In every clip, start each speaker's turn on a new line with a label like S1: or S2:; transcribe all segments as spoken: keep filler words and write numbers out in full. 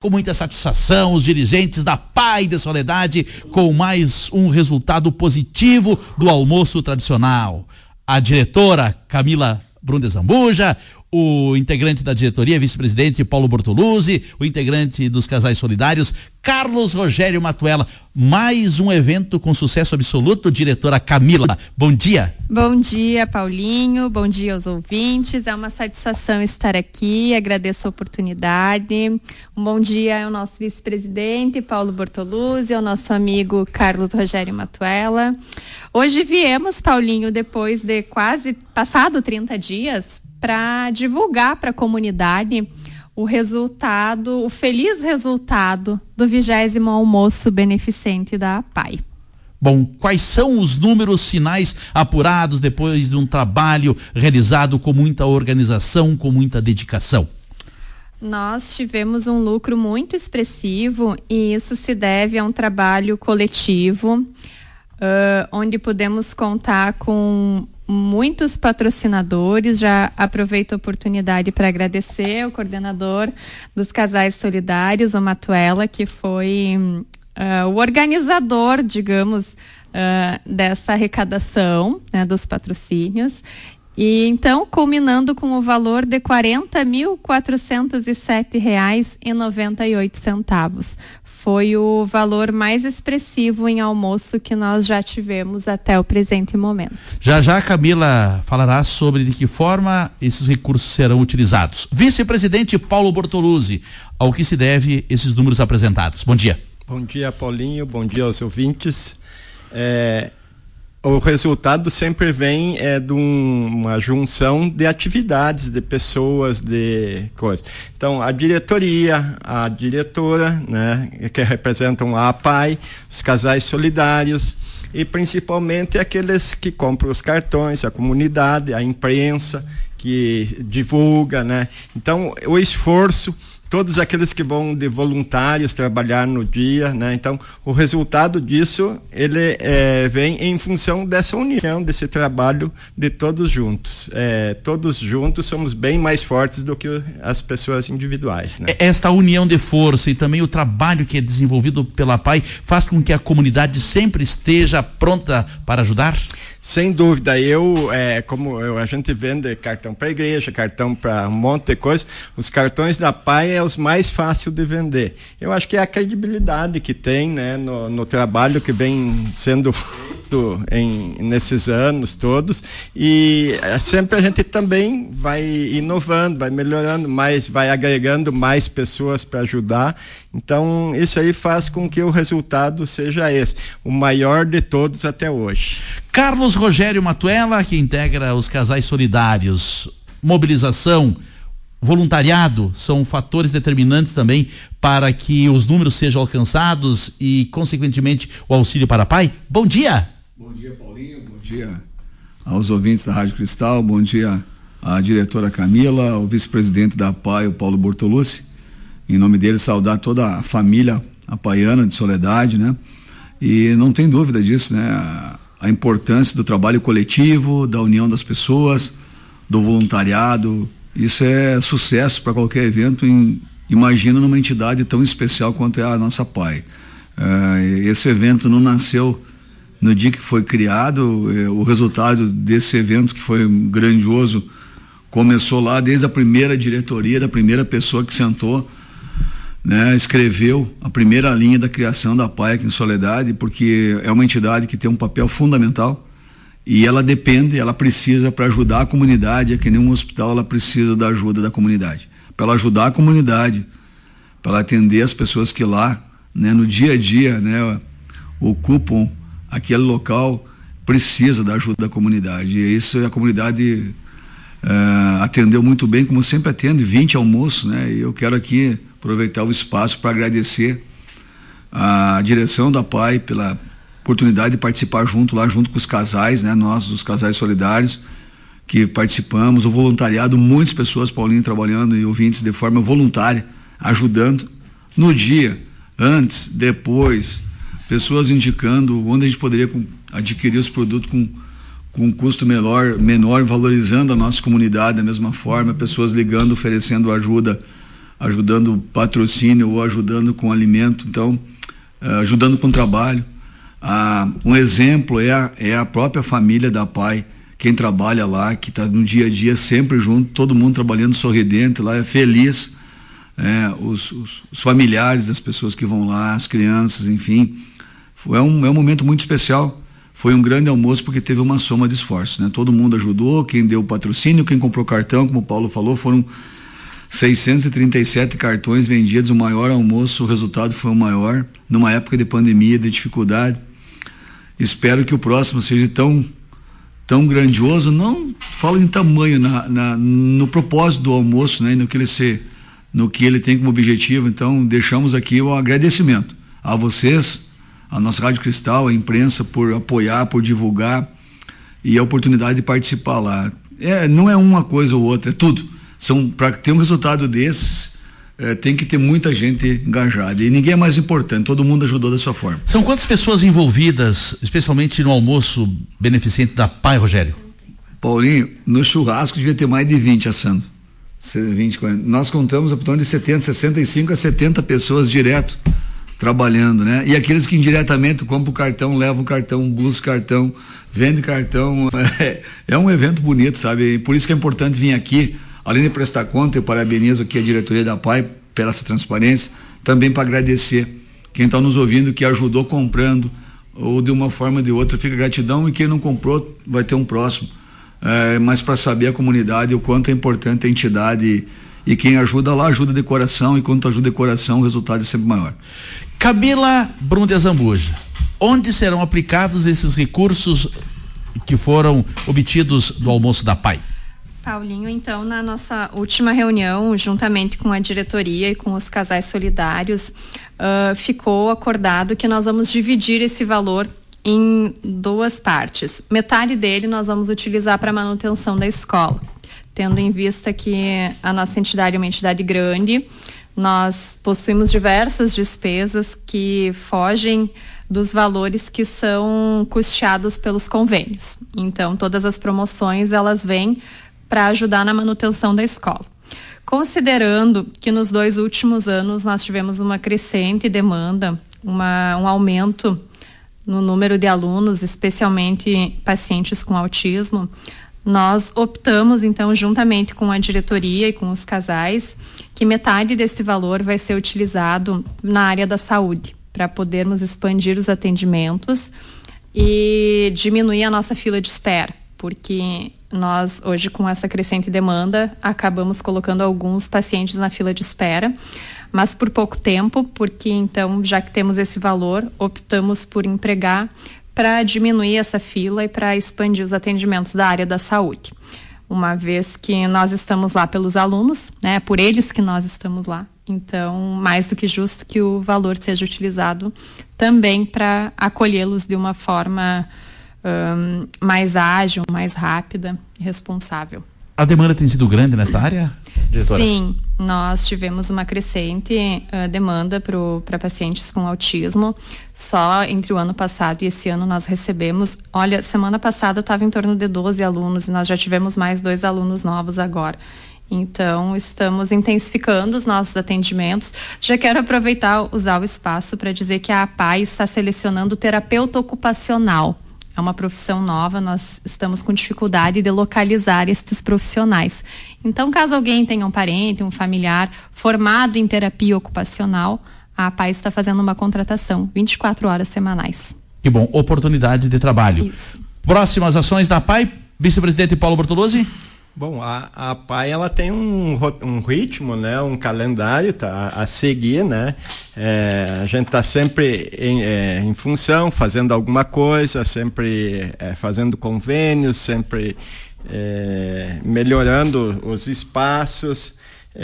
S1: Com muita satisfação, os dirigentes da Pai de Soledade com mais um resultado positivo do almoço tradicional. A diretora Camila Brundezambuja, o integrante da diretoria, vice-presidente Paulo Bortoluzzi, o integrante dos Casais Solidários, Carlos Rogério Matuella. Mais um evento com sucesso absoluto, diretora Camila. Bom dia.
S2: Bom dia, Paulinho. Bom dia aos ouvintes. É uma satisfação estar aqui. Agradeço a oportunidade. Um bom dia ao nosso vice-presidente Paulo Bortoluzzi, ao nosso amigo Carlos Rogério Matuella. Hoje viemos, Paulinho, depois de quase passado trinta dias, para divulgar para a comunidade o resultado, o feliz resultado do vigésimo almoço beneficente da Pai.
S1: Bom, quais são os números finais apurados depois de um trabalho realizado com muita organização, com muita dedicação?
S2: Nós tivemos um lucro muito expressivo e isso se deve a um trabalho coletivo, uh, onde podemos contar com muitos patrocinadores. Já aproveito a oportunidade para agradecer ao coordenador dos Casais Solidários, o Matuella, que foi uh, o organizador, digamos, uh, dessa arrecadação, né, dos patrocínios. E então, culminando com o valor de quarenta mil quatrocentos e sete reais e noventa e oito centavos. Foi o valor mais expressivo em almoço que nós já tivemos até o presente momento.
S1: Já já a Camila falará sobre de que forma esses recursos serão utilizados. Vice-presidente Paulo Bortoluzzi, ao que se deve esses números apresentados. Bom dia.
S3: Bom dia, Paulinho. Bom dia aos ouvintes. É... O resultado sempre vem é, de um, uma junção de atividades, de pessoas, de coisas. Então, a diretoria, a diretora, né, que representam a APAI, os casais solidários e principalmente aqueles que compram os cartões, a comunidade, a imprensa que divulga, né? Então, o esforço, todos aqueles que vão de voluntários trabalhar no dia, né? Então, o resultado disso, ele é, vem em função dessa união, desse trabalho de todos juntos. É, todos juntos somos bem mais fortes do que as pessoas individuais, né?
S1: Esta união de força e também o trabalho que é desenvolvido pela Pai faz com que a comunidade sempre esteja pronta para ajudar?
S3: Sem dúvida. Eu, é, como eu, a gente vende cartão para a igreja, cartão para um monte de coisa, os cartões da Pai é os mais fáceis de vender. Eu acho que é a credibilidade que tem, né, no, no trabalho que vem sendo feito em, nesses anos todos, e é, sempre a gente também vai inovando, vai melhorando mais, vai agregando mais pessoas para ajudar. Então, isso aí faz com que o resultado seja esse, o maior de todos até hoje.
S1: Carlos Rogério Matuella, que integra os Casais Solidários, mobilização, voluntariado, são fatores determinantes também para que os números sejam alcançados e, consequentemente, o auxílio para a Pai. Bom dia!
S4: Bom dia, Paulinho, bom dia aos ouvintes da Rádio Cristal, bom dia à diretora Camila, ao vice-presidente da Pai, o Paulo Bortoluzzi. Em nome dele, saudar toda a família apaiana de Soledade, né? E não tem dúvida disso, né? A, a importância do trabalho coletivo, da união das pessoas, do voluntariado. Isso é sucesso para qualquer evento, em, imagina numa entidade tão especial quanto é a nossa Pai. Uh, esse evento não nasceu no dia que foi criado, uh, o resultado desse evento, que foi grandioso, começou lá desde a primeira diretoria, da primeira pessoa que sentou, né, escreveu a primeira linha da criação da Pai aqui em Soledade, porque é uma entidade que tem um papel fundamental e ela depende, ela precisa, para ajudar a comunidade, é que nem um hospital, ela precisa da ajuda da comunidade, para ela ajudar a comunidade, para ela atender as pessoas que lá, né, no dia a dia, né, ocupam aquele local, precisa da ajuda da comunidade. E isso a comunidade uh, atendeu muito bem, como sempre atende, vinte almoços, né? E eu quero aqui aproveitar o espaço para agradecer a direção da Pai pela oportunidade de participar junto lá, junto com os casais, né? Nós, os Casais Solidários, que participamos, o voluntariado, muitas pessoas, Paulinho, trabalhando e ouvintes de forma voluntária, ajudando no dia, antes, depois, pessoas indicando onde a gente poderia adquirir os produtos com com um custo menor, menor, valorizando a nossa comunidade da mesma forma, pessoas ligando, oferecendo ajuda ajudando patrocínio ou ajudando com alimento, então, uh, ajudando com trabalho. Uh, um exemplo é a, é a própria família da P A I, quem trabalha lá, que está no dia a dia sempre junto, todo mundo trabalhando sorridente lá, é feliz, é, os, os, os familiares das pessoas que vão lá, as crianças, enfim, foi um, é um momento muito especial. Foi um grande almoço porque teve uma soma de esforços, né? Todo mundo ajudou, quem deu patrocínio, quem comprou cartão, como o Paulo falou, foram seiscentos e trinta e sete cartões vendidos, o maior almoço, o resultado foi o maior, numa época de pandemia, de dificuldade. Espero que o próximo seja tão, tão grandioso, não falo em tamanho, na, na, no propósito do almoço, né? No que ele se, no que ele tem como objetivo. Então, deixamos aqui o agradecimento a vocês, a nossa Rádio Cristal, a imprensa, por apoiar, por divulgar, e a oportunidade de participar lá. É, não é uma coisa ou outra, é tudo. Para ter um resultado desses, é, tem que ter muita gente engajada, e ninguém é mais importante, todo mundo ajudou da sua forma.
S1: São quantas pessoas envolvidas, especialmente no almoço beneficente da P A I, Rogério?
S4: Paulinho, no churrasco devia ter mais de vinte assando. vinte, quarenta. Nós contamos a torno de setenta, sessenta e cinco a setenta pessoas direto trabalhando, né? E aqueles que indiretamente compram o cartão, levam o cartão, buscam cartão, vendem cartão. É, é um evento bonito, sabe? E por isso que é importante vir aqui, além de prestar conta, eu parabenizo aqui a diretoria da P A I pela essa transparência, também para agradecer quem está nos ouvindo, que ajudou comprando, ou de uma forma ou de outra, fica gratidão, e quem não comprou vai ter um próximo. É, mas para saber a comunidade o quanto é importante a entidade, e, e quem ajuda lá ajuda de coração, e quando ajuda de coração o resultado é sempre maior.
S1: Camila Brundezambuja, onde serão aplicados esses recursos que foram obtidos do almoço da P A I?
S2: Paulinho, então, na nossa última reunião, juntamente com a diretoria e com os casais solidários, uh, ficou acordado que nós vamos dividir esse valor em duas partes. Metade dele nós vamos utilizar para manutenção da escola, tendo em vista que a nossa entidade é uma entidade grande. Nós possuímos diversas despesas que fogem dos valores que são custeados pelos convênios. Então, todas as promoções, elas vêm para ajudar na manutenção da escola. Considerando que nos dois últimos anos nós tivemos uma crescente demanda, uma, um aumento no número de alunos, especialmente pacientes com autismo, nós optamos, então, juntamente com a diretoria e com os casais, que metade desse valor vai ser utilizado na área da saúde, para podermos expandir os atendimentos e diminuir a nossa fila de espera, porque nós, hoje, com essa crescente demanda, acabamos colocando alguns pacientes na fila de espera, mas por pouco tempo, porque, então, já que temos esse valor, optamos por empregar para diminuir essa fila e para expandir os atendimentos da área da saúde. Uma vez que nós estamos lá pelos alunos, né, por eles que nós estamos lá, então mais do que justo que o valor seja utilizado também para acolhê-los de uma forma um, mais ágil, mais rápida e responsável.
S1: A demanda tem sido grande nesta área, diretora?
S2: Sim, nós tivemos uma crescente uh, demanda para pacientes com autismo. Só entre o ano passado e esse ano nós recebemos, olha, semana passada estava em torno de doze alunos e nós já tivemos mais dois alunos novos agora. Então, estamos intensificando os nossos atendimentos. Já quero aproveitar, usar o espaço para dizer que a A P A I está selecionando terapeuta ocupacional. É uma profissão nova, nós estamos com dificuldade de localizar esses profissionais. Então, caso alguém tenha um parente, um familiar formado em terapia ocupacional, a A P A I está fazendo uma contratação, vinte e quatro horas semanais.
S1: Que bom, oportunidade de trabalho.
S2: Isso.
S1: Próximas ações da A P A I, vice-presidente Paulo Bortoluzzi?
S3: Bom, a, a P A I, ela tem um, um ritmo, né, um calendário tá, a seguir, né? É, a gente está sempre em, é, em função, fazendo alguma coisa, sempre é, fazendo convênios, sempre é, melhorando os espaços.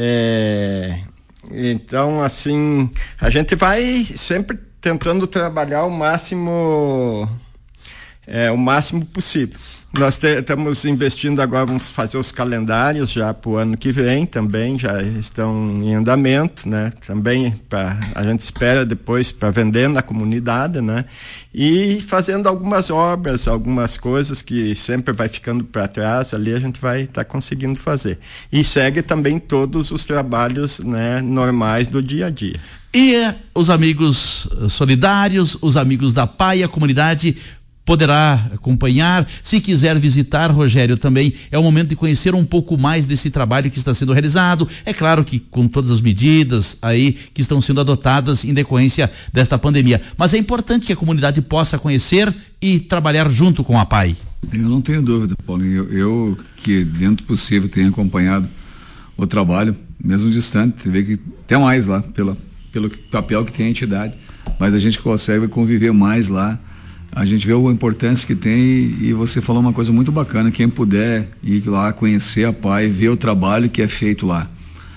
S3: É, então, assim, a gente vai sempre tentando trabalhar o máximo, é, o máximo possível. Nós te, estamos investindo agora, vamos fazer os calendários já para o ano que vem também, já estão em andamento, né? Também pra, a gente espera depois para vender na comunidade, né? E fazendo algumas obras, algumas coisas que sempre vai ficando para trás, ali a gente vai estar tá conseguindo fazer. E segue também todos os trabalhos, né, normais do dia a dia.
S1: E eh, os amigos solidários, os amigos da P A I, a comunidade poderá acompanhar. Se quiser visitar, Rogério, também é o momento de conhecer um pouco mais desse trabalho que está sendo realizado. É claro que com todas as medidas aí que estão sendo adotadas em decorrência desta pandemia. Mas é importante que a comunidade possa conhecer e trabalhar junto com a P A I.
S4: Eu não tenho dúvida, Paulinho. Eu, eu que dentro do possível tenho acompanhado o trabalho, mesmo distante, você vê que até mais lá, pela, pelo papel que tem a entidade, mas a gente consegue conviver mais lá. A gente vê a importância que tem e, e você falou uma coisa muito bacana, quem puder ir lá conhecer a P A I, ver o trabalho que é feito lá.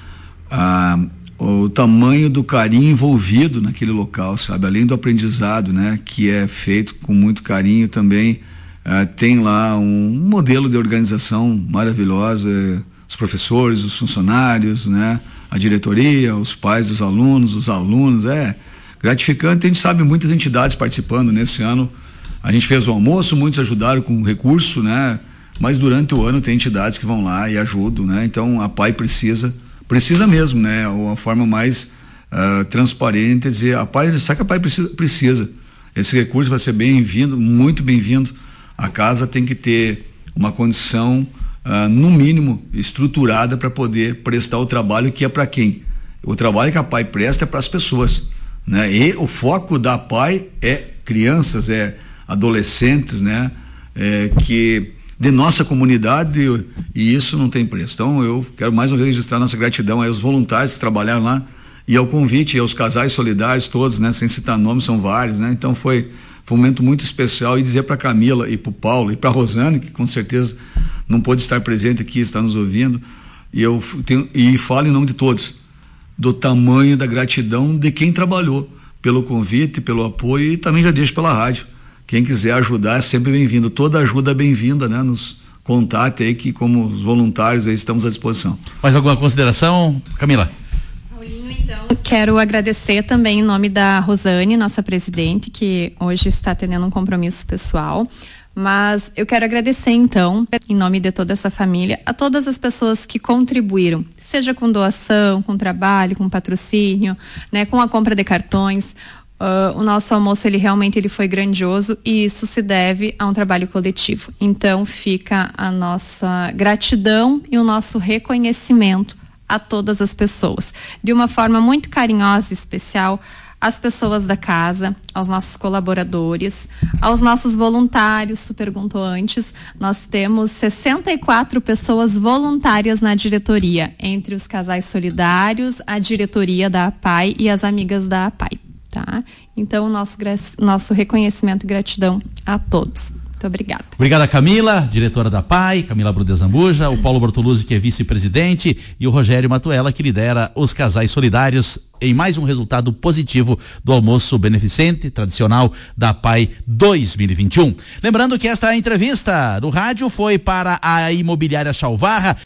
S4: Ah, o tamanho do carinho envolvido naquele local, sabe? Além do aprendizado, né? Que é feito com muito carinho também, ah, tem lá um, um modelo de organização maravilhosa, eh, os professores, os funcionários, né? A diretoria, os pais dos alunos, os alunos, é gratificante. A gente sabe muitas entidades participando nesse ano. A gente fez o almoço, muitos ajudaram com recurso, né? Mas durante o ano tem entidades que vão lá e ajudam, né? Então a P A I precisa, precisa mesmo, né? Uma forma mais uh, transparente é dizer, a P A I, sabe que a P A I precisa, precisa. Esse recurso vai ser bem-vindo, muito bem-vindo. A casa tem que ter uma condição, uh, no mínimo, estruturada para poder prestar o trabalho que é para quem? O trabalho que a P A I presta é para as pessoas, né? E o foco da P A I é crianças, é adolescentes, né? É, que de nossa comunidade, e isso não tem preço. Então eu quero mais uma vez registrar nossa gratidão aos voluntários que trabalharam lá e ao convite, e aos casais solidários todos, né? Sem citar nomes, são vários, né? Então foi, foi um momento muito especial, e dizer para Camila e para o Paulo e para a Rosane, que com certeza não pôde estar presente aqui, está nos ouvindo, e eu tenho, e falo em nome de todos, do tamanho da gratidão de quem trabalhou pelo convite, pelo apoio, e também já deixo pela rádio. Quem quiser ajudar é sempre bem-vindo. Toda ajuda é bem-vinda, né? Nos contate aí, que como os voluntários aí estamos à disposição.
S1: Mais alguma consideração, Camila?
S2: Paulinho, então, quero agradecer também em nome da Rosane, nossa presidente, que hoje está tendo um compromisso pessoal. Mas eu quero agradecer, então, em nome de toda essa família, a todas as pessoas que contribuíram, seja com doação, com trabalho, com patrocínio, né, com a compra de cartões. Uh, o nosso almoço, ele realmente ele foi grandioso, e isso se deve a um trabalho coletivo. Então, fica a nossa gratidão e o nosso reconhecimento a todas as pessoas. De uma forma muito carinhosa e especial, às pessoas da casa, aos nossos colaboradores, aos nossos voluntários. Tu perguntou antes, nós temos sessenta e quatro pessoas voluntárias na diretoria, entre os casais solidários, a diretoria da A P A I e as amigas da A P A I, tá? Então, nosso, nosso reconhecimento e gratidão a todos. Muito obrigada.
S1: Obrigada, Camila, diretora da P A I, Camila Brundes Zambuja, o Paulo Bortoluzzi, que é vice-presidente, e o Rogério Matuela, que lidera os casais solidários, em mais um resultado positivo do almoço beneficente tradicional da P A I dois mil e vinte e um. Lembrando que esta entrevista do rádio foi para a Imobiliária Chalvarra.